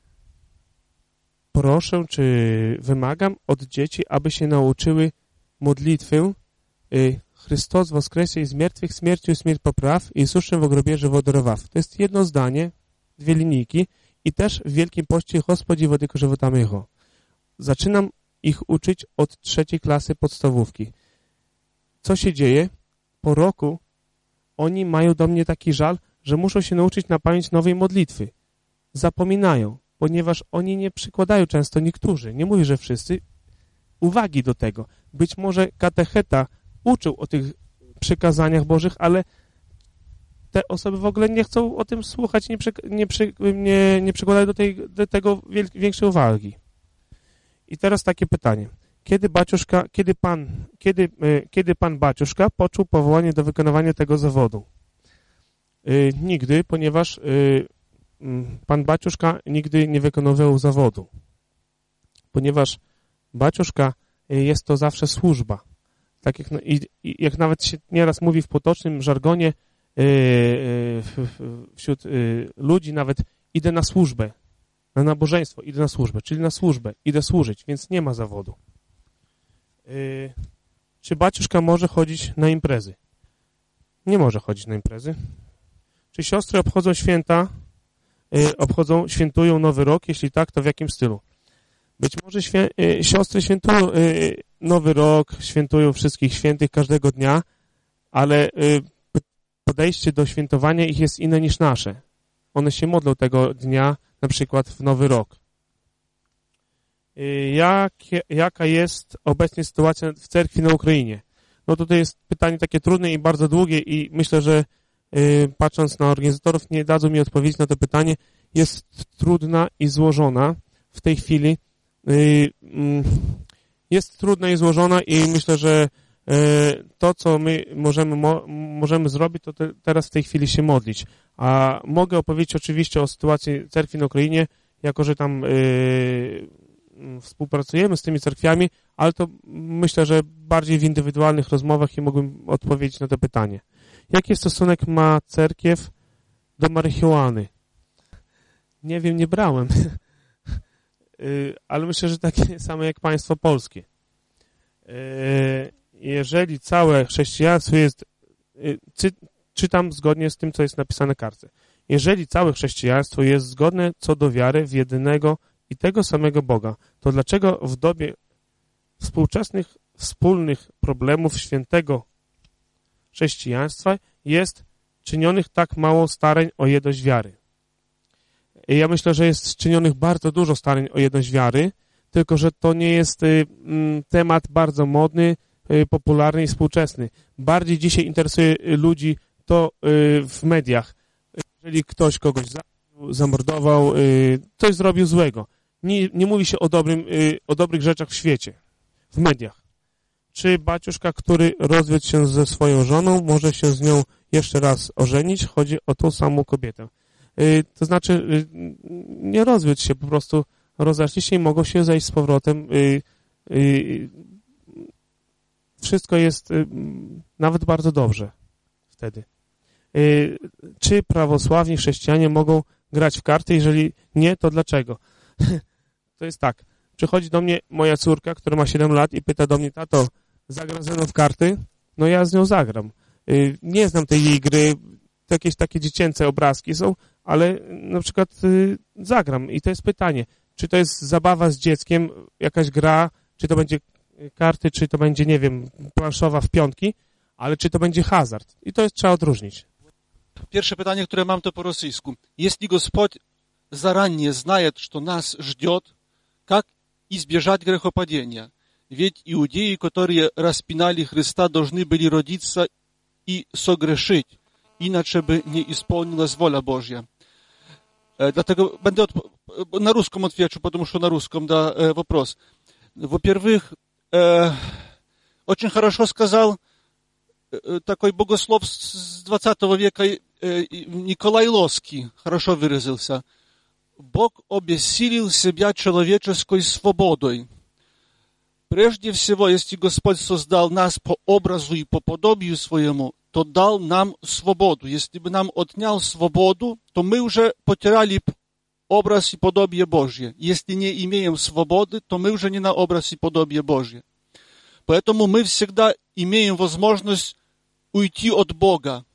proszę czy wymagam od dzieci, aby się nauczyły modlitwę Chrystus woskresie i z mертвых śmiercią śmierć popraw i suszczym w grobie żywodorowaw. To jest jedno zdanie, 2 linijki i też w Wielkim Poście Gospodzi Wodyko żywota mego. Zaczynam ich uczyć od 3. klasy podstawówki. Co się dzieje? Po roku oni mają do mnie taki żal, że muszą się nauczyć na pamięć nowej modlitwy. Zapominają, ponieważ oni nie przykładają często, niektórzy, nie mówię, że wszyscy, uwagi do tego. Być może katecheta uczył o tych przykazaniach Bożych, ale te osoby w ogóle nie chcą o tym słuchać, nie przykładają do tego większej uwagi. I teraz takie pytanie. Kiedy pan Baciuszka poczuł powołanie do wykonywania tego zawodu? Nigdy, ponieważ pan Baciuszka nigdy nie wykonywał zawodu. Ponieważ Baciuszka jest to zawsze służba. Tak jak nawet się nieraz mówi w potocznym żargonie wśród ludzi, nawet idę na służbę. na nabożeństwo, idę na służbę, czyli na służbę, idę służyć, więc nie ma zawodu. Czy baciuszka może chodzić na imprezy? Nie może chodzić na imprezy. Czy siostry obchodzą święta, świętują Nowy Rok? Jeśli tak, to w jakim stylu? Być może siostry świętują Nowy Rok, świętują wszystkich świętych każdego dnia, ale podejście do świętowania ich jest inne niż nasze. One się modlą tego dnia, na przykład w Nowy Rok. Jaka jest obecnie sytuacja w cerkwi na Ukrainie? No to jest pytanie takie trudne i bardzo długie i myślę, że patrząc na organizatorów nie dadzą mi odpowiedzieć na to pytanie. Jest trudna i złożona w tej chwili. Jest trudna i złożona i myślę, że to, co my możemy zrobić, to teraz w tej chwili się modlić. A mogę opowiedzieć oczywiście o sytuacji cerkwi na Ukrainie, jako że tam współpracujemy z tymi cerkwiami, ale to myślę, że bardziej w indywidualnych rozmowach i mógłbym odpowiedzieć na to pytanie. Jaki stosunek ma cerkiew do marihuany? Nie wiem, nie brałem, ale myślę, że takie same jak państwo polskie. Jeżeli całe chrześcijaństwo jest, czytam zgodnie z tym, co jest napisane na kartce. Jeżeli całe chrześcijaństwo jest zgodne co do wiary w jedynego i tego samego Boga, to dlaczego w dobie współczesnych wspólnych problemów świętego chrześcijaństwa jest czynionych tak mało starań o jedność wiary? Ja myślę, że jest czynionych bardzo dużo starań o jedność wiary, tylko że to nie jest temat bardzo modny, popularny i współczesny. Bardziej dzisiaj interesuje ludzi to w mediach. Jeżeli ktoś kogoś zamordował, coś zrobił złego. Nie mówi się o dobrych rzeczach w świecie, w mediach. Czy baciuszka, który rozwiódł się ze swoją żoną, może się z nią jeszcze raz ożenić? Chodzi o tą samą kobietę. To znaczy, nie rozwiódł się, po prostu rozeszli się i mogą się zejść z powrotem. Wszystko jest nawet bardzo dobrze wtedy. Czy prawosławni chrześcijanie mogą grać w karty? Jeżeli nie, to dlaczego? To jest tak. Przychodzi do mnie moja córka, która ma 7 lat i pyta do mnie: tato, zagram ze mną w karty? No ja z nią zagram. Nie znam tej jej gry, to jakieś takie dziecięce obrazki są, ale na przykład zagram. I to jest pytanie, czy to jest zabawa z dzieckiem, jakaś gra, czy to będzie karty, czy to będzie, nie wiem, planszowa w piątki, ale czy to będzie hazard. I to trzeba odróżnić. Pierwsze pytanie, które mam, to po rosyjsku. Jeśli Господь заранее знает, что нас ждет, как избежать грехопадения? Ведь иудеи, которые распинали Христа, должны были родиться и согрешить, иначе бы не исполнилась воля Божья. Dlatego będę na ruskim отвечу, потому что на русском, да, вопрос. Во-первых, очень хорошо сказал такой богослов с 20 века Николай Лоский, хорошо выразился. Бог обессилил себя человеческой свободой. Прежде всего, если Господь создал нас по образу и по подобию своему, то дал нам свободу. Если бы нам отнял свободу, то мы уже потеряли образ и подобие Божье. Если не имеем свободы, то мы уже не на образ и подобие Божье. Поэтому мы всегда имеем возможность уйти от Бога.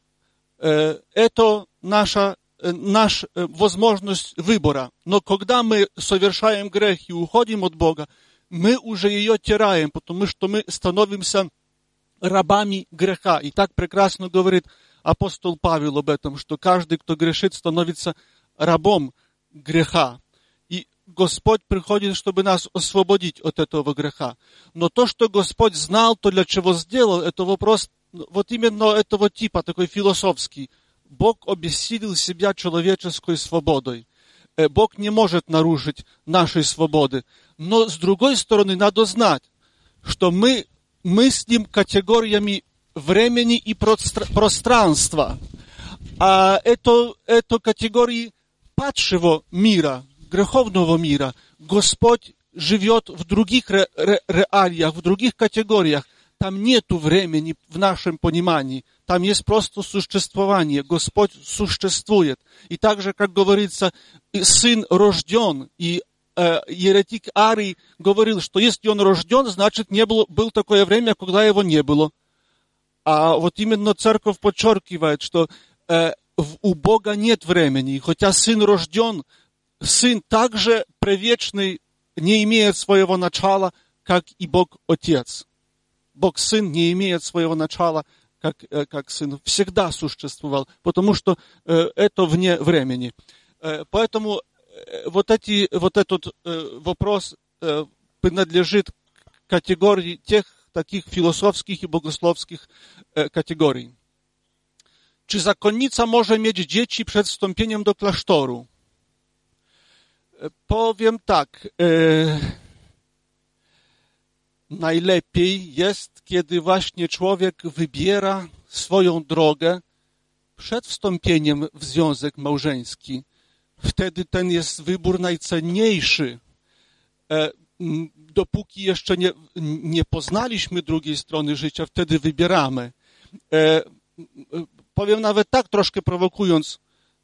Это наша возможность выбора. Но когда мы совершаем грех и уходим от Бога, мы уже ее теряем, потому что мы становимся рабами греха. И так прекрасно говорит апостол Павел об этом, что каждый, кто грешит, становится рабом греха. И Господь приходит, чтобы нас освободить от этого греха. Но то, что Господь знал, то для чего сделал, это вопрос вот именно этого типа, такой философский. Бог обессилил себя человеческой свободой. Бог не может нарушить нашей свободы. Но, с другой стороны, надо знать, что мы мыслим категориями времени и пространства. А это категории падшего мира, греховного мира. Господь живет в других реалиях, в других категориях. там нету времени в нашем понимании, там есть просто существование, Господь существует. И так же, как говорится, сын рожден, и еретик Арий говорил, что если он рожден, значит, не было, было такое время, когда его не было. А вот именно церковь подчеркивает, что у Бога нет времени. И хотя сын рожден, сын также превечный, не имеет своего начала, как и Бог Отец. Бог Сын не имеет своего начала, как Сын. Всегда существовал, потому что это вне времени. Поэтому вот этот вопрос принадлежит категории тех таких философских и богословскich kategorii. Czy zakonnica może mieć dzieci przed wstąpieniem do klasztoru? Powiem tak. Najlepiej jest, kiedy właśnie człowiek wybiera swoją drogę przed wstąpieniem w związek małżeński. Wtedy ten jest wybór najcenniejszy. Dopóki jeszcze nie poznaliśmy drugiej strony życia, wtedy wybieramy. Powiem nawet tak, troszkę prowokując,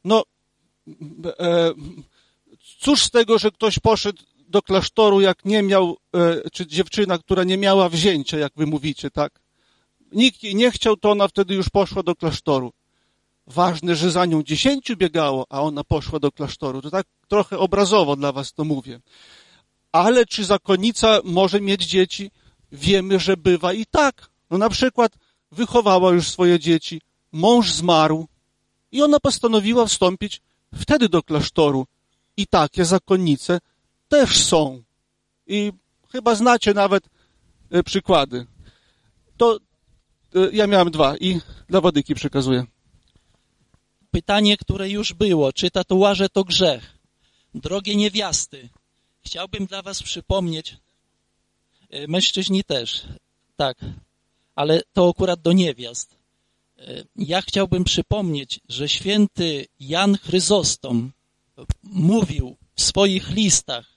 cóż z tego, że ktoś poszedł do klasztoru, jak nie miał, czy dziewczyna, która nie miała wzięcia, jak wy mówicie, tak? Nikt jej nie chciał, to ona wtedy już poszła do klasztoru. Ważne, że za nią 10 biegało, a ona poszła do klasztoru. To tak trochę obrazowo dla was to mówię. Ale czy zakonnica może mieć dzieci? Wiemy, że bywa i tak. No na przykład wychowała już swoje dzieci, mąż zmarł i ona postanowiła wstąpić wtedy do klasztoru. I takie zakonnice też są. I chyba znacie nawet przykłady. To ja miałem 2 i dla Wadyki przekazuję. Pytanie, które już było. Czy tatuaże to grzech? Drogie niewiasty, chciałbym dla was przypomnieć, mężczyźni też, tak, ale to akurat do niewiast. Ja chciałbym przypomnieć, że święty Jan Chryzostom mówił w swoich listach,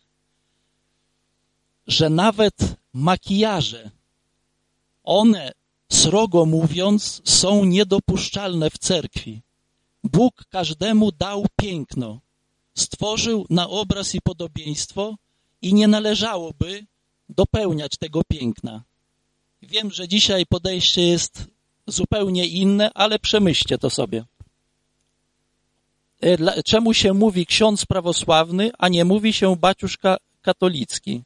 że nawet makijaże, one, srogo mówiąc, są niedopuszczalne w cerkwi. Bóg każdemu dał piękno, stworzył na obraz i podobieństwo i nie należałoby dopełniać tego piękna. Wiem, że dzisiaj podejście jest zupełnie inne, ale przemyślcie to sobie. Czemu się mówi ksiądz prawosławny, a nie mówi się baciuszka katolicki?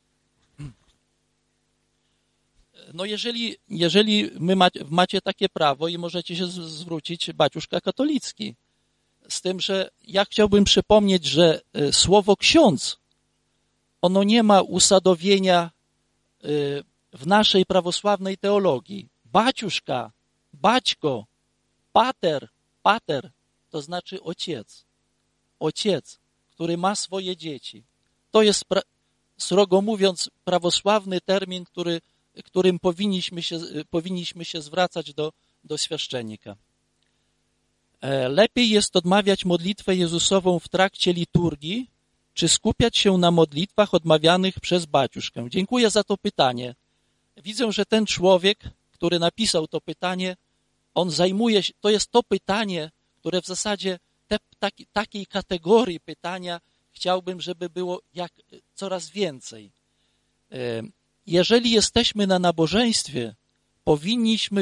No jeżeli macie takie prawo i możecie się zwrócić baciuszka katolicki. Z tym, że ja chciałbym przypomnieć, że słowo ksiądz, ono nie ma usadowienia w naszej prawosławnej teologii. Baciuszka, baćko, pater, to znaczy ojciec, który ma swoje dzieci. To jest, srogo mówiąc, prawosławny termin, którym powinniśmy się zwracać do świeszczenika. Lepiej jest odmawiać modlitwę Jezusową w trakcie liturgii, czy skupiać się na modlitwach odmawianych przez baciuszkę? Dziękuję za to pytanie. Widzę, że ten człowiek, który napisał to pytanie, on zajmuje się, to jest to pytanie, które w zasadzie takiej kategorii pytania chciałbym, żeby było coraz więcej. Jeżeli jesteśmy na nabożeństwie, powinniśmy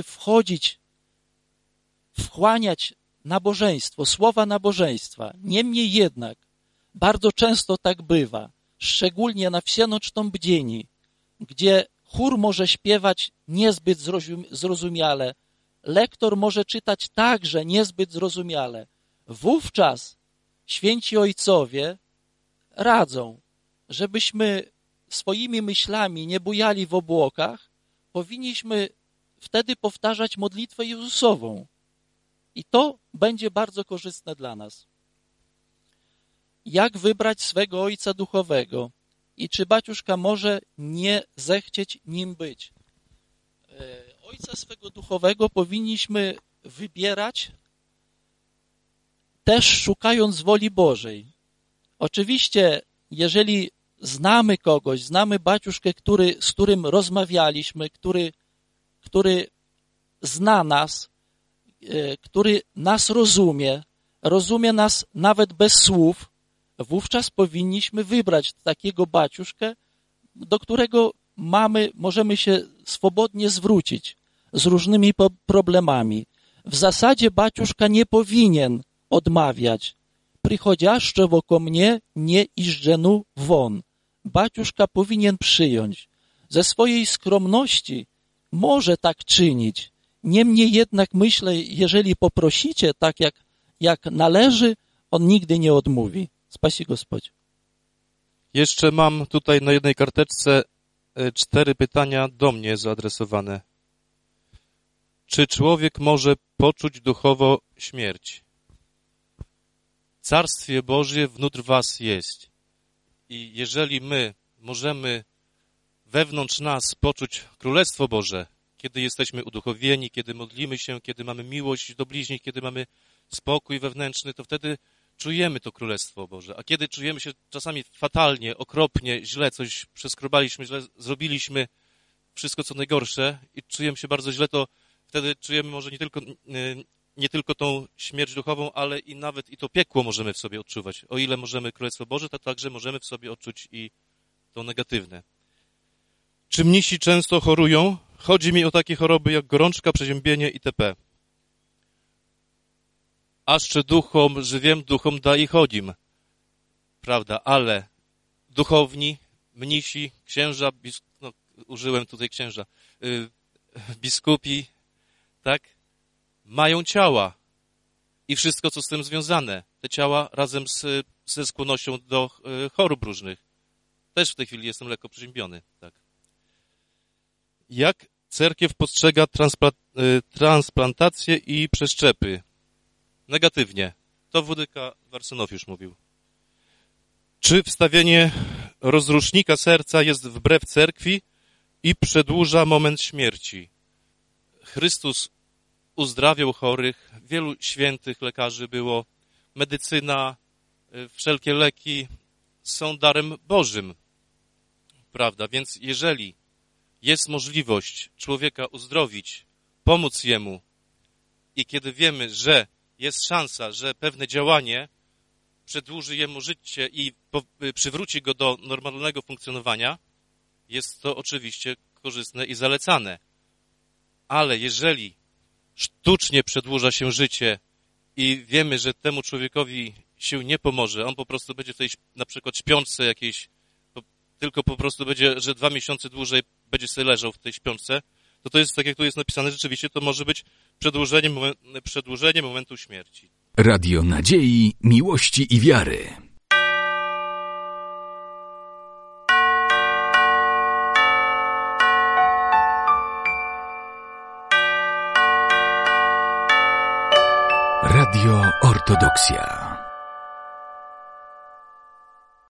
wchłaniać nabożeństwo, słowa nabożeństwa. Niemniej jednak, bardzo często tak bywa, szczególnie na wsienoczną bdzieni, gdzie chór może śpiewać niezbyt zrozumiale, lektor może czytać także niezbyt zrozumiale. Wówczas święci ojcowie radzą, żebyśmy swoimi myślami nie bujali w obłokach, powinniśmy wtedy powtarzać modlitwę Jezusową. I to będzie bardzo korzystne dla nas. Jak wybrać swego ojca duchowego? I czy baciuszka może nie zechcieć nim być? Ojca swego duchowego powinniśmy wybierać też szukając woli Bożej. Oczywiście, jeżeli znamy kogoś, znamy baciuszkę, z którym rozmawialiśmy, który który zna nas, który nas rozumie nas nawet bez słów, wówczas powinniśmy wybrać takiego baciuszkę, do którego możemy się swobodnie zwrócić z różnymi problemami. W zasadzie baciuszka nie powinien odmawiać. Przychodziaszcze woko mnie, nie iżdżenu won. Baciuszka powinien przyjąć. Ze swojej skromności może tak czynić. Niemniej jednak myślę, jeżeli poprosicie tak jak należy, on nigdy nie odmówi. Spasi Gospodzie. Jeszcze mam tutaj na jednej karteczce 4 pytania do mnie zaadresowane. Czy człowiek może poczuć duchowo śmierć? Carstwie Boże wnutr was jest. I jeżeli my możemy wewnątrz nas poczuć Królestwo Boże, kiedy jesteśmy uduchowieni, kiedy modlimy się, kiedy mamy miłość do bliźnich, kiedy mamy spokój wewnętrzny, to wtedy czujemy to Królestwo Boże. A kiedy czujemy się czasami fatalnie, okropnie, źle, coś przeskrobaliśmy, źle zrobiliśmy, wszystko co najgorsze i czujemy się bardzo źle, to wtedy czujemy może nie tylko tą śmierć duchową, ale i nawet i to piekło możemy w sobie odczuwać. O ile możemy Królestwo Boże, to także możemy w sobie odczuć i to negatywne. Czy mnisi często chorują? Chodzi mi o takie choroby jak gorączka, przeziębienie itp. Ażcze duchom, żywiem duchom da i chodzim. Prawda, ale duchowni, mnisi, księża, użyłem tutaj księża, biskupi, tak, mają ciała i wszystko, co z tym związane. Te ciała razem ze skłonnością do chorób różnych. Też w tej chwili jestem lekko przeziębiony, tak. Jak cerkiew postrzega transplantacje i przeszczepy? Negatywnie. To WDK Warsynow już mówił. Czy wstawienie rozrusznika serca jest wbrew cerkwi i przedłuża moment śmierci? Chrystus uzdrawiał chorych, wielu świętych lekarzy było. Medycyna, wszelkie leki są darem Bożym. Prawda? Więc jeżeli jest możliwość człowieka uzdrowić, pomóc jemu i kiedy wiemy, że jest szansa, że pewne działanie przedłuży jemu życie i przywróci go do normalnego funkcjonowania, jest to oczywiście korzystne i zalecane. Ale jeżeli sztucznie przedłuża się życie i wiemy, że temu człowiekowi się nie pomoże, on po prostu będzie w tej na przykład śpiączce jakiejś, tylko po prostu będzie, że 2 miesiące dłużej będzie sobie leżał w tej śpiączce, to jest, tak jak tu jest napisane, rzeczywiście to może być przedłużenie momentu śmierci. Radio Nadziei, Miłości i Wiary. Radio Ortodoksja.